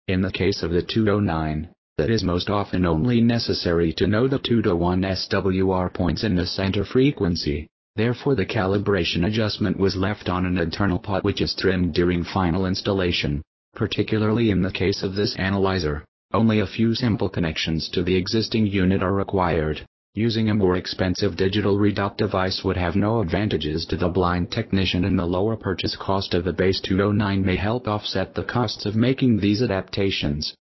In the case of the 209, it is most often only necessary to know the 2 to 1 SWR points in the center frequency. Therefore the calibration adjustment was left on an internal pot which is trimmed during final installation. Particularly in the case of this analyzer, only a few simple connections to the existing unit are required. Using a more expensive digital readout device would have no advantages to the blind technician, and the lower purchase cost of the base 209 may help offset the costs of making these adaptations.